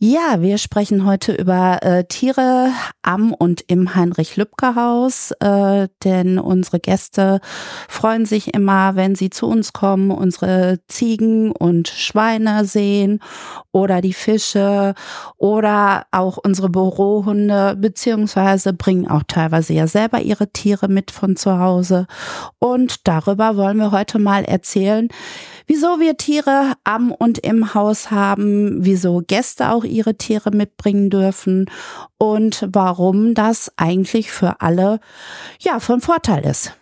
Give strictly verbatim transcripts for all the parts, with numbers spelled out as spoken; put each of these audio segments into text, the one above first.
Ja, wir sprechen heute über äh, Tiere am und im Heinrich-Lübke-Haus, äh, denn unsere Gäste freuen sich immer, wenn sie zu uns kommen, unsere Ziegen und Schweine sehen oder die Fische oder auch unsere Bürohunde, beziehungsweise bringen auch teilweise ja selber ihre Tiere mit von zu Hause. Und darüber wollen wir heute mal erzählen, wieso wir Tiere am und im Haus haben, wieso Gäste auch ihre Tiere mitbringen dürfen und warum das eigentlich für alle ja von Vorteil ist.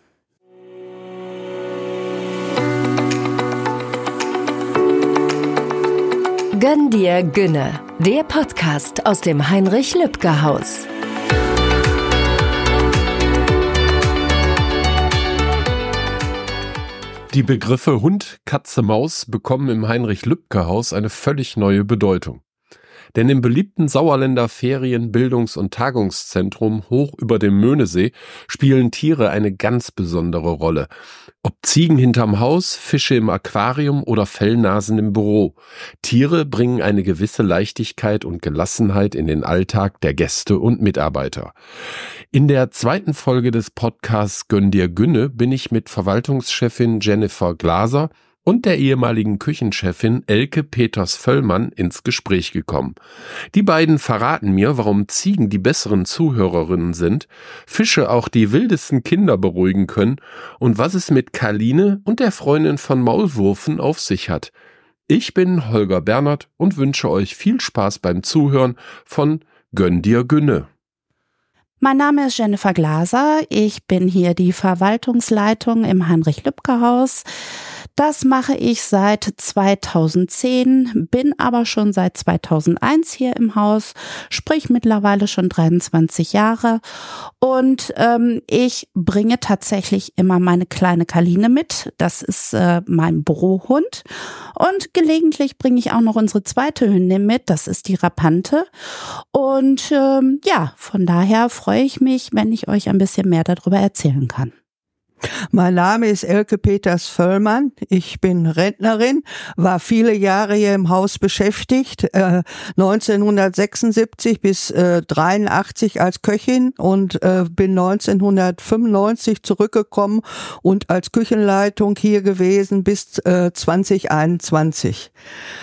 Gönn dir Günne, der Podcast aus dem Heinrich-Lübke-Haus. Die Begriffe Hund, Katze, Maus bekommen im Heinrich-Lübke-Haus eine völlig neue Bedeutung. Denn im beliebten Sauerländer Ferien-, Bildungs- und Tagungszentrum hoch über dem Möhnesee spielen Tiere eine ganz besondere Rolle. Ob Ziegen hinterm Haus, Fische im Aquarium oder Fellnasen im Büro. Tiere bringen eine gewisse Leichtigkeit und Gelassenheit in den Alltag der Gäste und Mitarbeiter. In der zweiten Folge des Podcasts Gönn dir Günne bin ich mit Verwaltungschefin Jennifer Glaser und der ehemaligen Küchenchefin Elke Peters-Völlmann ins Gespräch gekommen. Die beiden verraten mir, warum Ziegen die besseren Zuhörerinnen sind, Fische auch die wildesten Kinder beruhigen können und was es mit Karline und der Freundin von Maulwurfen auf sich hat. Ich bin Holger Bernhard und wünsche euch viel Spaß beim Zuhören von Gönn dir Günne. Mein Name ist Jennifer Glaser, ich bin hier die Verwaltungsleitung im Heinrich-Lübke-Haus. Das mache ich seit zweitausendzehn, bin aber schon seit zweitausendeins hier im Haus, sprich mittlerweile schon dreiundzwanzig Jahre. Und ähm, ich bringe tatsächlich immer meine kleine Karline mit. Das ist äh, mein Bürohund. Und gelegentlich bringe ich auch noch unsere zweite Hündin mit. Das ist die Rapante. Und ähm, ja, von daher freue ich mich, wenn ich euch ein bisschen mehr darüber erzählen kann. Mein Name ist Elke Peters-Völlmann. Ich bin Rentnerin, war viele Jahre hier im Haus beschäftigt, äh, neunzehnhundertsechsundsiebzig bis äh, dreiundachtzig als Köchin und äh, bin neunzehnhundertfünfundneunzig zurückgekommen und als Küchenleitung hier gewesen bis äh, zweitausendeinundzwanzig.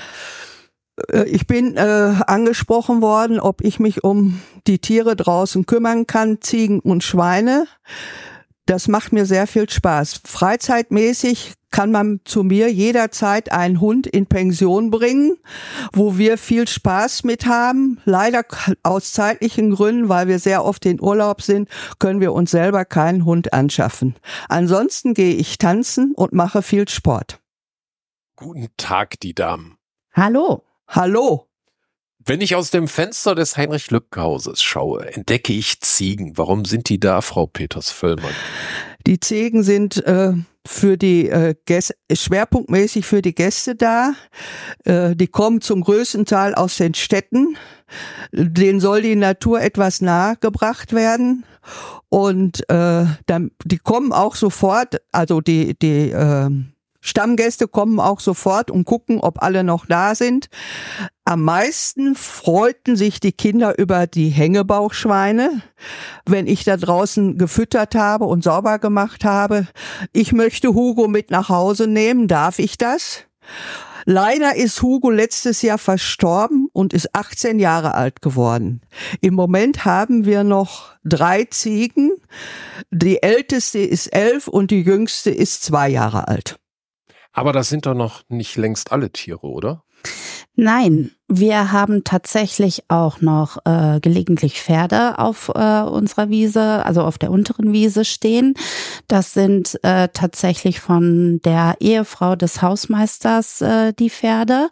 Ich bin äh, angesprochen worden, ob ich mich um die Tiere draußen kümmern kann, Ziegen und Schweine. Das macht mir sehr viel Spaß. Freizeitmäßig kann man zu mir jederzeit einen Hund in Pension bringen, wo wir viel Spaß mit haben. Leider aus zeitlichen Gründen, weil wir sehr oft in Urlaub sind, können wir uns selber keinen Hund anschaffen. Ansonsten gehe ich tanzen und mache viel Sport. Guten Tag, die Damen. Hallo. Hallo. Wenn ich aus dem Fenster des Heinrich-Lübke-Hauses schaue, entdecke ich Ziegen. Warum sind die da, Frau Peters-Völlmann? Die Ziegen sind äh, für die äh, Gäste, schwerpunktmäßig für die Gäste da. Äh, die kommen zum größten Teil aus den Städten. Denen soll die Natur etwas nahegebracht werden. Und äh, dann, die kommen auch sofort, also die, die äh, Stammgäste kommen auch sofort und gucken, ob alle noch da sind. Am meisten freuten sich die Kinder über die Hängebauchschweine, wenn ich da draußen gefüttert habe und sauber gemacht habe. Ich möchte Hugo mit nach Hause nehmen. Darf ich das? Leider ist Hugo letztes Jahr verstorben und ist achtzehn Jahre alt geworden. Im Moment haben wir noch drei Ziegen. Die älteste ist elf und die jüngste ist zwei Jahre alt. Aber das sind doch noch nicht längst alle Tiere, oder? Nein, wir haben tatsächlich auch noch äh, gelegentlich Pferde auf äh, unserer Wiese, also auf der unteren Wiese stehen. Das sind äh, tatsächlich von der Ehefrau des Hausmeisters äh, die Pferde.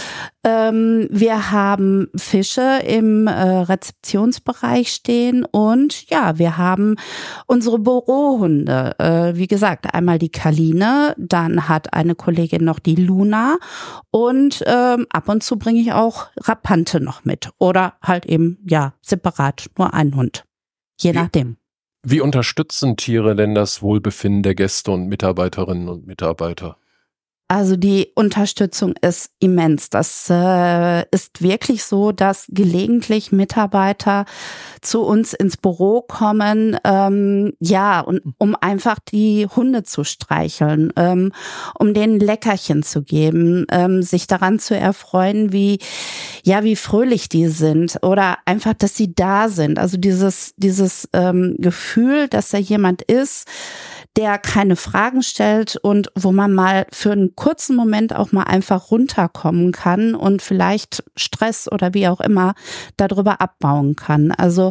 Ähm, wir haben Fische im äh, Rezeptionsbereich stehen und ja, wir haben unsere Bürohunde. Äh, wie gesagt, einmal die Karline, dann hat eine Kollegin noch die Luna und ähm, ab und zu bringe ich auch Rapante noch mit oder halt eben, ja, separat nur einen Hund. Je wie, nachdem. Wie unterstützen Tiere denn das Wohlbefinden der Gäste und Mitarbeiterinnen und Mitarbeiter? Also die Unterstützung ist immens. Das äh, ist wirklich so, dass gelegentlich Mitarbeiter zu uns ins Büro kommen, ähm, ja, und um einfach die Hunde zu streicheln, ähm, um denen Leckerchen zu geben, ähm, sich daran zu erfreuen, wie ja, wie fröhlich die sind oder einfach, dass sie da sind. Also dieses dieses ähm, Gefühl, dass da jemand ist, der keine Fragen stellt und wo man mal für einen kurzen Moment auch mal einfach runterkommen kann und vielleicht Stress oder wie auch immer darüber abbauen kann. Also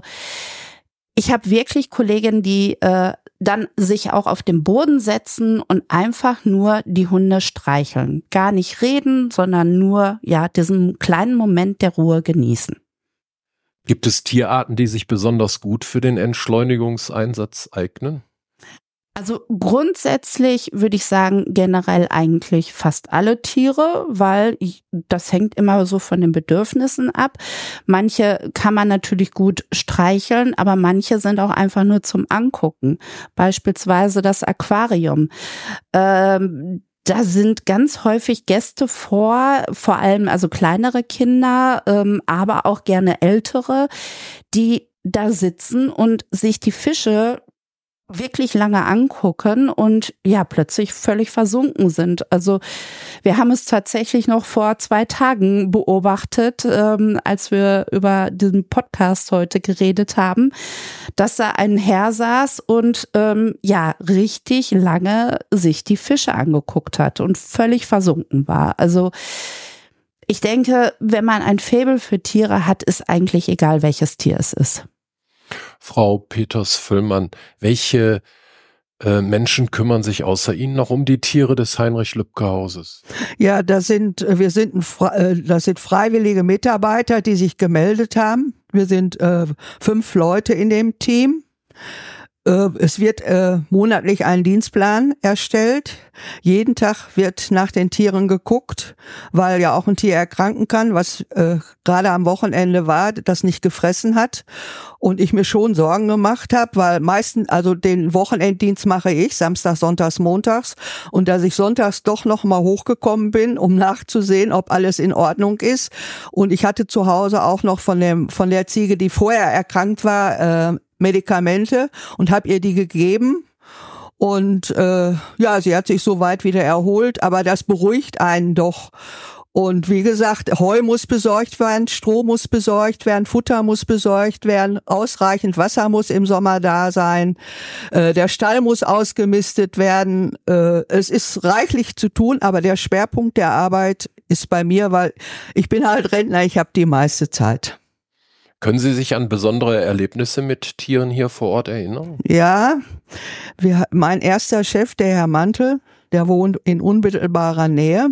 ich habe wirklich Kolleginnen, die äh, dann sich auch auf den Boden setzen und einfach nur die Hunde streicheln. Gar nicht reden, sondern nur ja diesen kleinen Moment der Ruhe genießen. Gibt es Tierarten, die sich besonders gut für den Entschleunigungseinsatz eignen? Also grundsätzlich würde ich sagen, generell eigentlich fast alle Tiere, weil ich, das hängt immer so von den Bedürfnissen ab. Manche kann man natürlich gut streicheln, aber manche sind auch einfach nur zum Angucken. Beispielsweise das Aquarium. Ähm, Da sind ganz häufig Gäste vor, vor allem also kleinere Kinder, ähm, aber auch gerne ältere, die da sitzen und sich die Fische wirklich lange angucken und ja plötzlich völlig versunken sind. Also wir haben es tatsächlich noch vor zwei Tagen beobachtet, ähm, als wir über diesen Podcast heute geredet haben, dass da ein Herr saß und ähm, ja richtig lange sich die Fische angeguckt hat und völlig versunken war. Also ich denke, wenn man ein Faible für Tiere hat, ist eigentlich egal, welches Tier es ist. Frau Peters-Völlmann, welche äh, Menschen kümmern sich außer Ihnen noch um die Tiere des Heinrich-Lübke-Hauses? Ja, das sind, wir sind, ein, das sind freiwillige Mitarbeiter, die sich gemeldet haben. Wir sind äh, fünf Leute in dem Team. Äh, es wird äh, monatlich ein Dienstplan erstellt. Jeden Tag wird nach den Tieren geguckt, weil ja auch ein Tier erkranken kann, was äh, gerade am Wochenende war, das nicht gefressen hat. Und ich mir schon Sorgen gemacht habe, weil meistens, also den Wochenenddienst mache ich, Samstag, Sonntags, Montags. Und dass ich sonntags doch noch mal hochgekommen bin, um nachzusehen, ob alles in Ordnung ist. Und ich hatte zu Hause auch noch von dem von der Ziege, die vorher erkrankt war, äh, Medikamente und habe ihr die gegeben. Und äh, ja, sie hat sich soweit wieder erholt, aber das beruhigt einen doch. Und wie gesagt, Heu muss besorgt werden, Stroh muss besorgt werden, Futter muss besorgt werden, ausreichend Wasser muss im Sommer da sein, äh, der Stall muss ausgemistet werden. Äh, es ist reichlich zu tun, aber der Schwerpunkt der Arbeit ist bei mir, weil ich bin halt Rentner, ich habe die meiste Zeit. Können Sie sich an besondere Erlebnisse mit Tieren hier vor Ort erinnern? Ja, wir, mein erster Chef, der Herr Mantel, der wohnt in unmittelbarer Nähe.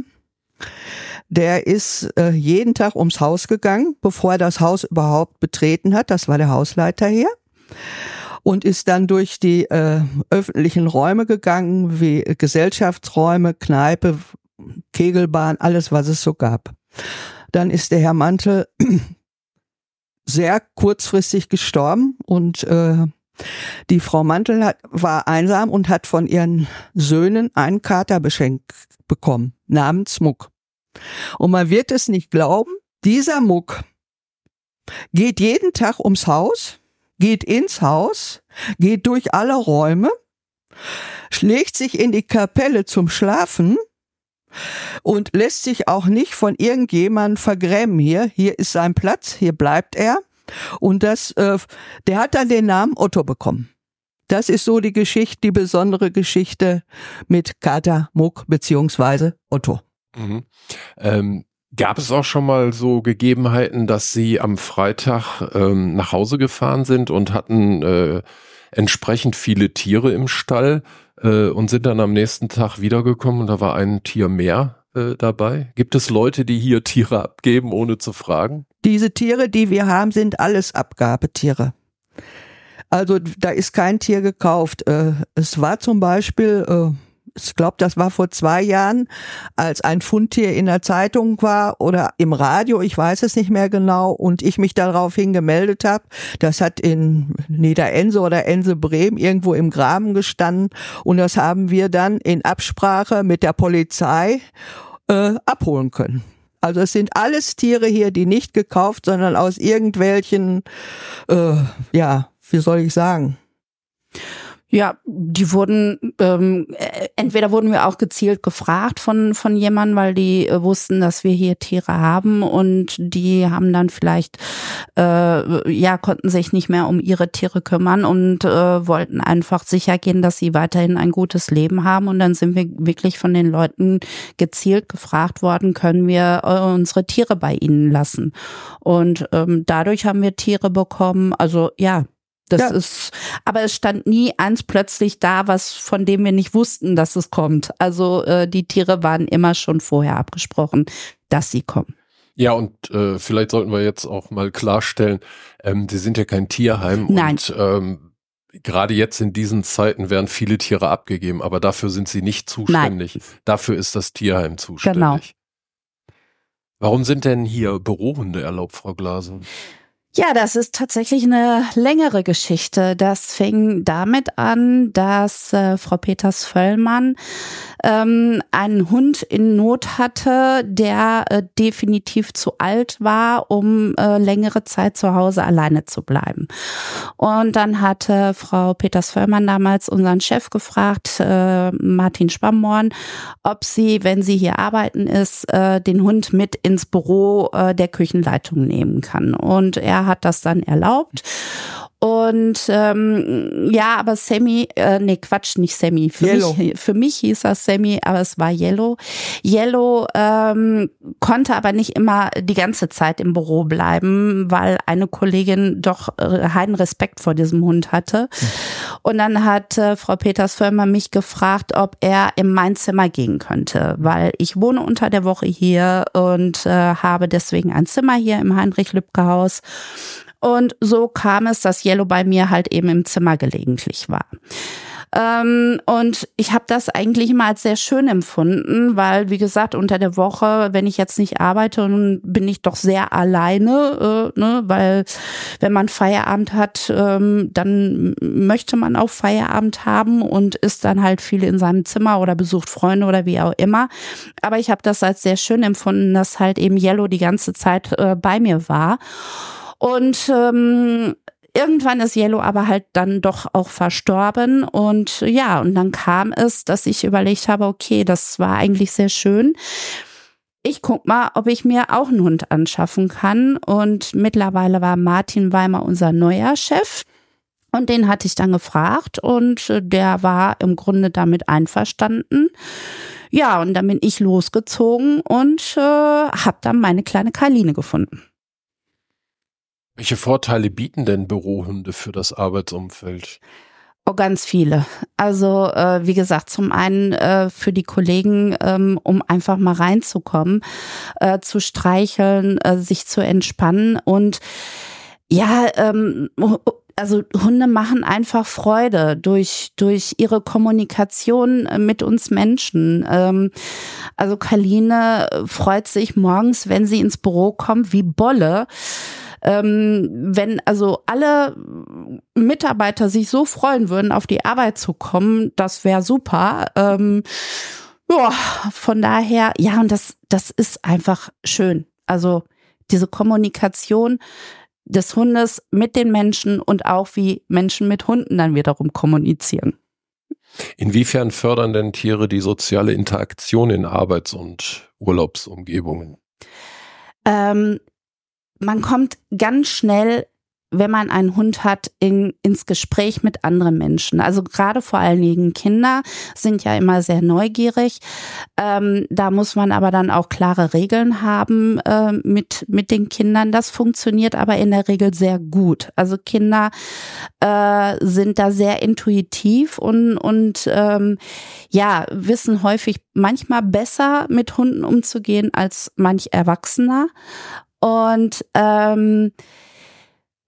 Der ist äh, jeden Tag ums Haus gegangen, bevor er das Haus überhaupt betreten hat. Das war der Hausleiter hier. Und ist dann durch die äh, öffentlichen Räume gegangen, wie Gesellschaftsräume, Kneipe, Kegelbahn, alles, was es so gab. Dann ist der Herr Mantel sehr kurzfristig gestorben und äh, die Frau Mantel hat, war einsam und hat von ihren Söhnen einen Kater beschenkt bekommen, namens Muck. Und man wird es nicht glauben, dieser Muck geht jeden Tag ums Haus, geht ins Haus, geht durch alle Räume, schlägt sich in die Kapelle zum Schlafen und lässt sich auch nicht von irgendjemandem vergrämen hier. Hier ist sein Platz, hier bleibt er. Und das, äh, der hat dann den Namen Otto bekommen. Das ist so die Geschichte, die besondere Geschichte mit Kater Muck beziehungsweise Otto. Mhm. Ähm, gab es auch schon mal so Gegebenheiten, dass Sie am Freitag ähm, nach Hause gefahren sind und hatten äh, entsprechend viele Tiere im Stall äh, und sind dann am nächsten Tag wiedergekommen und da war ein Tier mehr äh, dabei? Gibt es Leute, die hier Tiere abgeben, ohne zu fragen? Diese Tiere, die wir haben, sind alles Abgabetiere. Also da ist kein Tier gekauft. Es war zum Beispiel, ich glaube, das war vor zwei Jahren, als ein Fundtier in der Zeitung war oder im Radio, ich weiß es nicht mehr genau, und ich mich daraufhin gemeldet habe. Das hat in Niederense oder Ense-Bremen irgendwo im Graben gestanden und das haben wir dann in Absprache mit der Polizei äh, abholen können. Also es sind alles Tiere hier, die nicht gekauft, sondern aus irgendwelchen, äh, ja, wie soll ich sagen? Ja, die wurden, ähm, entweder wurden wir auch gezielt gefragt von von jemandem, weil die äh, wussten, dass wir hier Tiere haben und die haben dann vielleicht, äh, ja, konnten sich nicht mehr um ihre Tiere kümmern und äh, wollten einfach sicher gehen, dass sie weiterhin ein gutes Leben haben. Und dann sind wir wirklich von den Leuten gezielt gefragt worden, können wir äh, unsere Tiere bei ihnen lassen? Und ähm, dadurch haben wir Tiere bekommen, also ja, Das ja. ist, aber es stand nie eins plötzlich da, was von dem wir nicht wussten, dass es kommt. Also äh, die Tiere waren immer schon vorher abgesprochen, dass sie kommen. Ja, und äh, vielleicht sollten wir jetzt auch mal klarstellen, ähm, die sind ja kein Tierheim. Nein. Und ähm, gerade jetzt in diesen Zeiten werden viele Tiere abgegeben, aber dafür sind sie nicht zuständig. Nein. Dafür ist das Tierheim zuständig. Genau. Warum sind denn hier Bürohunde erlaubt, Frau Glaser? Ja, das ist tatsächlich eine längere Geschichte. Das fing damit an, dass äh, Frau Peters-Völlmann ähm, einen Hund in Not hatte, der äh, definitiv zu alt war, um äh, längere Zeit zu Hause alleine zu bleiben. Und dann hatte Frau Peters-Völlmann damals unseren Chef gefragt, äh, Martin Spammorn, ob sie, wenn sie hier arbeiten ist, äh, den Hund mit ins Büro äh, der Küchenleitung nehmen kann. Und er hat das dann erlaubt. Und ähm, ja, aber Sammy, äh, nee, Quatsch, nicht Sammy. Für Yellow. mich, für mich hieß das Sammy, aber es war Yellow. Yellow ähm, konnte aber nicht immer die ganze Zeit im Büro bleiben, weil eine Kollegin doch äh, heiden Respekt vor diesem Hund hatte. Und dann hat äh, Frau Peters-Völlmann mich gefragt, ob er in mein Zimmer gehen könnte, weil ich wohne unter der Woche hier und äh, habe deswegen ein Zimmer hier im Heinrich-Lübke-Haus. Und so kam es, dass Yellow bei mir halt eben im Zimmer gelegentlich war. Ähm, und ich habe das eigentlich immer als sehr schön empfunden, weil, wie gesagt, unter der Woche, wenn ich jetzt nicht arbeite, dann bin ich doch sehr alleine, äh, ne? Weil wenn man Feierabend hat, ähm, dann möchte man auch Feierabend haben und ist dann halt viel in seinem Zimmer oder besucht Freunde oder wie auch immer. Aber ich habe das als sehr schön empfunden, dass halt eben Yellow die ganze Zeit äh, bei mir war. Und ähm, irgendwann ist Yellow aber halt dann doch auch verstorben und ja, und dann kam es, dass ich überlegt habe, okay, das war eigentlich sehr schön. Ich guck mal, ob ich mir auch einen Hund anschaffen kann und mittlerweile war Martin Weimer unser neuer Chef und den hatte ich dann gefragt und der war im Grunde damit einverstanden. Ja, und dann bin ich losgezogen und äh, habe dann meine kleine Karline gefunden. Welche Vorteile bieten denn Bürohunde für das Arbeitsumfeld? Oh, ganz viele. Also äh, wie gesagt, zum einen äh, für die Kollegen, ähm, um einfach mal reinzukommen, äh, zu streicheln, äh, sich zu entspannen und ja, ähm, also Hunde machen einfach Freude durch durch ihre Kommunikation mit uns Menschen. Ähm, also Karline freut sich morgens, wenn sie ins Büro kommt, wie Bolle. Ähm, wenn also alle Mitarbeiter sich so freuen würden, auf die Arbeit zu kommen, das wäre super. Ähm, ja, von daher, ja, und das, das ist einfach schön. Also diese Kommunikation des Hundes mit den Menschen und auch wie Menschen mit Hunden dann wiederum kommunizieren. Inwiefern fördern denn Tiere die soziale Interaktion in Arbeits- und Urlaubsumgebungen? Ähm, Man kommt ganz schnell, wenn man einen Hund hat, in, ins Gespräch mit anderen Menschen. Also gerade vor allen Dingen Kinder sind ja immer sehr neugierig. Ähm, da muss man aber dann auch klare Regeln haben äh, mit, mit den Kindern. Das funktioniert aber in der Regel sehr gut. Also Kinder äh, sind da sehr intuitiv und, und ähm, ja, wissen häufig manchmal besser mit Hunden umzugehen als manch Erwachsener. Und ähm,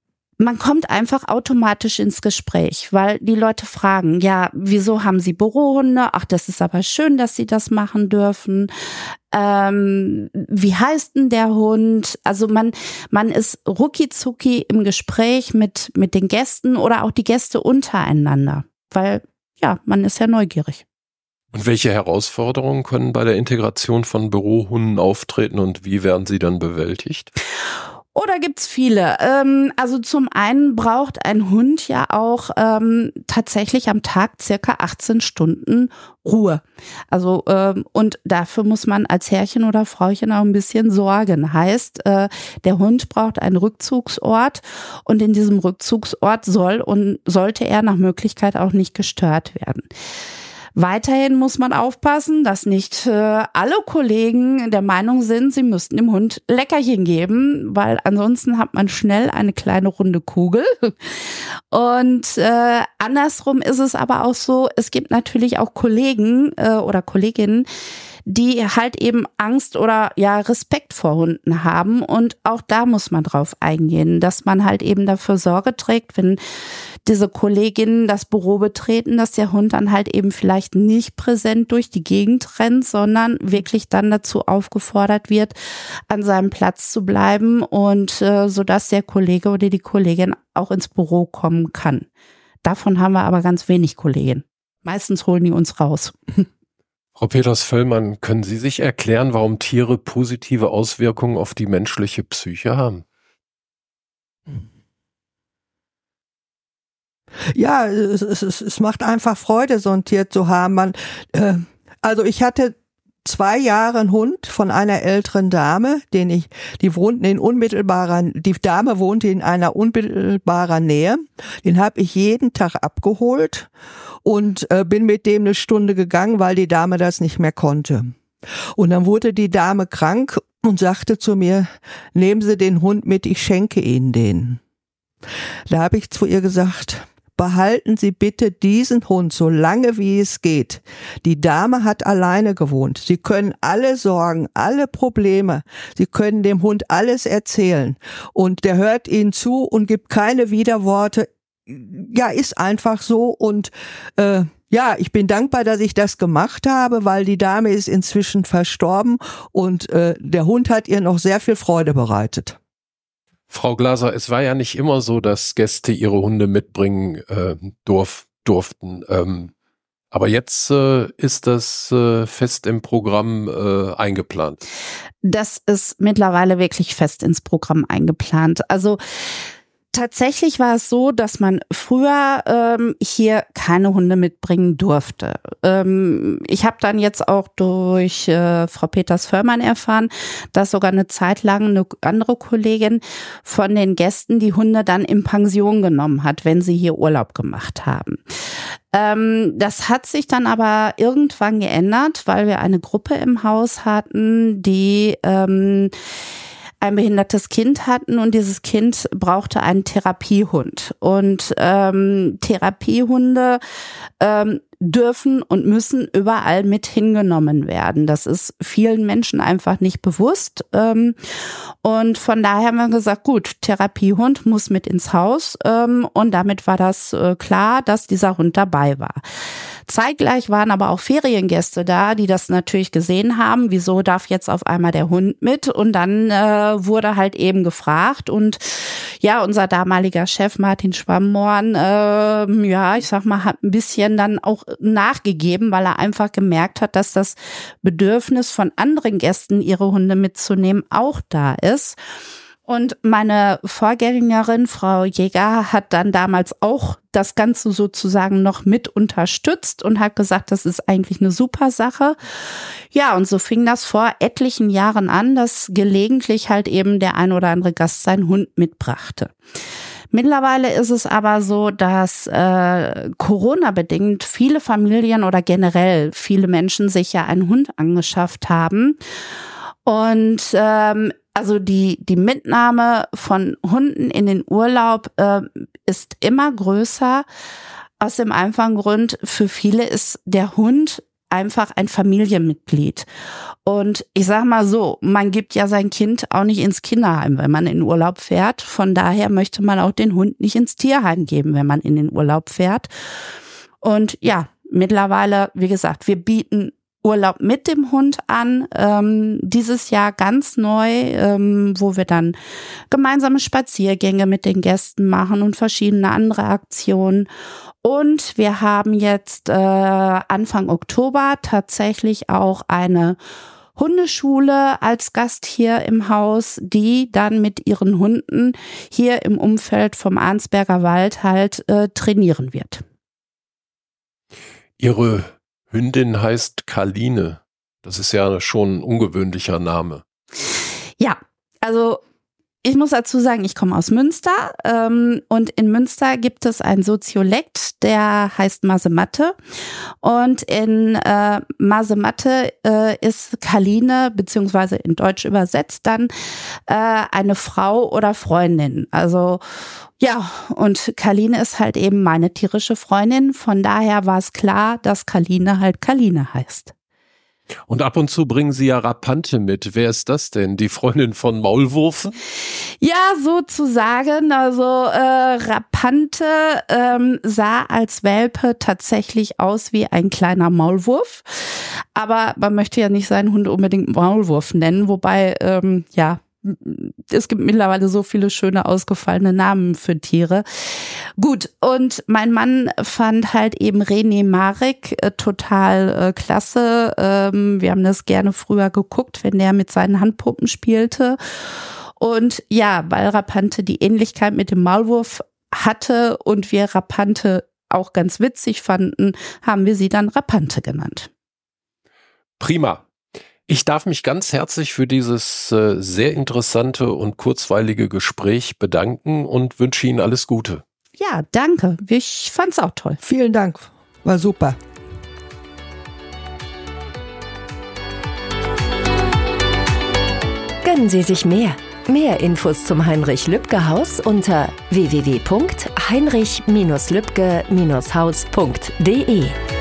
man kommt einfach automatisch ins Gespräch, weil die Leute fragen, ja, wieso haben Sie Bürohunde? Ach, das ist aber schön, dass Sie das machen dürfen. Ähm, wie heißt denn der Hund? Also man, man ist rucki-zucki im Gespräch mit, mit den Gästen oder auch die Gäste untereinander, weil, ja, man ist ja neugierig. Und welche Herausforderungen können bei der Integration von Bürohunden auftreten und wie werden sie dann bewältigt? Oder gibt's viele? Ähm, also zum einen braucht ein Hund ja auch ähm, tatsächlich am Tag circa achtzehn Stunden Ruhe. Also ähm, und dafür muss man als Herrchen oder Frauchen auch ein bisschen sorgen. Heißt, äh, der Hund braucht einen Rückzugsort und in diesem Rückzugsort soll und sollte er nach Möglichkeit auch nicht gestört werden. Weiterhin muss man aufpassen, dass nicht äh, alle Kollegen der Meinung sind, sie müssten dem Hund Leckerchen geben, weil ansonsten hat man schnell eine kleine runde Kugel. Und äh, andersrum ist es aber auch so, es gibt natürlich auch Kollegen äh, oder Kolleginnen, die halt eben Angst oder ja Respekt vor Hunden haben, und auch da muss man drauf eingehen, dass man halt eben dafür Sorge trägt, wenn diese Kolleginnen das Büro betreten, dass der Hund dann halt eben vielleicht nicht präsent durch die Gegend rennt, sondern wirklich dann dazu aufgefordert wird, an seinem Platz zu bleiben, und äh, sodass der Kollege oder die Kollegin auch ins Büro kommen kann. Davon haben wir aber ganz wenig Kollegen. Meistens holen die uns raus. Frau Peters-Völlmann, können Sie sich erklären, warum Tiere positive Auswirkungen auf die menschliche Psyche haben? Ja, es, es, es macht einfach Freude, so ein Tier zu haben. Man, äh, also ich hatte zwei Jahre einen Hund von einer älteren Dame, den ich, die wohnten in unmittelbarer, die Dame wohnte in einer unmittelbarer Nähe. Den habe ich jeden Tag abgeholt und äh, bin mit dem eine Stunde gegangen, weil die Dame das nicht mehr konnte. Und dann wurde die Dame krank und sagte zu mir, nehmen Sie den Hund mit, ich schenke Ihnen den. Da habe ich zu ihr gesagt, behalten Sie bitte diesen Hund so lange wie es geht. Die Dame hat alleine gewohnt. Sie können alle Sorgen, alle Probleme, Sie können dem Hund alles erzählen. Und der hört Ihnen zu und gibt keine Widerworte. Ja, ist einfach so. Und äh, ja, ich bin dankbar, dass ich das gemacht habe, weil die Dame ist inzwischen verstorben und äh, der Hund hat ihr noch sehr viel Freude bereitet. Frau Glaser, es war ja nicht immer so, dass Gäste ihre Hunde mitbringen äh, durf, durften. Ähm, aber jetzt äh, ist das äh, fest im Programm äh, eingeplant. Das ist mittlerweile wirklich fest ins Programm eingeplant. Also tatsächlich war es so, dass man früher ähm, hier keine Hunde mitbringen durfte. Ähm, ich habe dann jetzt auch durch äh, Frau Peters-Völlmann erfahren, dass sogar eine Zeit lang eine andere Kollegin von den Gästen die Hunde dann in Pension genommen hat, wenn sie hier Urlaub gemacht haben. Ähm, das hat sich dann aber irgendwann geändert, weil wir eine Gruppe im Haus hatten, die ähm, ein behindertes Kind hatten, und dieses Kind brauchte einen Therapiehund. Und ähm, Therapiehunde ähm, dürfen und müssen überall mit hingenommen werden. Das ist vielen Menschen einfach nicht bewusst. Ähm, und von daher haben wir gesagt, gut, Therapiehund muss mit ins Haus. Ähm, und damit war das äh, klar, dass dieser Hund dabei war. Zeitgleich waren aber auch Feriengäste da, die das natürlich gesehen haben, wieso darf jetzt auf einmal der Hund mit? Und dann äh, wurde halt eben gefragt, und ja, unser damaliger Chef Martin Schwammorn, äh, ja, ich sag mal, hat ein bisschen dann auch nachgegeben, weil er einfach gemerkt hat, dass das Bedürfnis von anderen Gästen, ihre Hunde mitzunehmen, auch da ist. Und meine Vorgängerin, Frau Jäger, hat dann damals auch das Ganze sozusagen noch mit unterstützt und hat gesagt, das ist eigentlich eine super Sache. Ja, und so fing das vor etlichen Jahren an, dass gelegentlich halt eben der ein oder andere Gast seinen Hund mitbrachte. Mittlerweile ist es aber so, dass äh, Corona-bedingt viele Familien oder generell viele Menschen sich ja einen Hund angeschafft haben. Und ähm, also die die Mitnahme von Hunden in den Urlaub äh, ist immer größer. Aus dem einfachen Grund, für viele ist der Hund einfach ein Familienmitglied. Und ich sag mal so, man gibt ja sein Kind auch nicht ins Kinderheim, wenn man in Urlaub fährt. Von daher möchte man auch den Hund nicht ins Tierheim geben, wenn man in den Urlaub fährt. Und ja, mittlerweile, wie gesagt, wir bieten Urlaub mit dem Hund an, ähm, dieses Jahr ganz neu, ähm, wo wir dann gemeinsame Spaziergänge mit den Gästen machen und verschiedene andere Aktionen. Und wir haben jetzt äh, Anfang Oktober tatsächlich auch eine Hundeschule als Gast hier im Haus, die dann mit ihren Hunden hier im Umfeld vom Arnsberger Wald halt äh, trainieren wird. Ihre Hündin heißt Karline. Das ist ja schon ein ungewöhnlicher Name. Ja, also ich muss dazu sagen, ich komme aus Münster ähm, und in Münster gibt es einen Soziolekt, der heißt Masematte, und in äh, Masematte äh, ist Karline, beziehungsweise in Deutsch übersetzt dann äh, eine Frau oder Freundin. Also ja, und Karline ist halt eben meine tierische Freundin, von daher war es klar, dass Karline halt Karline heißt. Und ab und zu bringen Sie ja Rapante mit. Wer ist das denn? Die Freundin von Maulwurf? Ja, sozusagen. Also äh, Rapante ähm, sah als Welpe tatsächlich aus wie ein kleiner Maulwurf. Aber man möchte ja nicht seinen Hund unbedingt Maulwurf nennen. Wobei, ähm, ja, es gibt mittlerweile so viele schöne ausgefallene Namen für Tiere. Gut, und mein Mann fand halt eben René Marek äh, total äh, klasse. Ähm, wir haben das gerne früher geguckt, wenn der mit seinen Handpuppen spielte. Und ja, weil Rapante die Ähnlichkeit mit dem Maulwurf hatte und wir Rapante auch ganz witzig fanden, haben wir sie dann Rapante genannt. Prima. Ich darf mich ganz herzlich für dieses äh, sehr interessante und kurzweilige Gespräch bedanken und wünsche Ihnen alles Gute. Ja, danke. Ich fand's auch toll. Vielen Dank. War super. Gönnen Sie sich mehr. Mehr Infos zum Heinrich-Lübke-Haus unter w w w punkt heinrich Bindestrich lübke Bindestrich haus punkt de.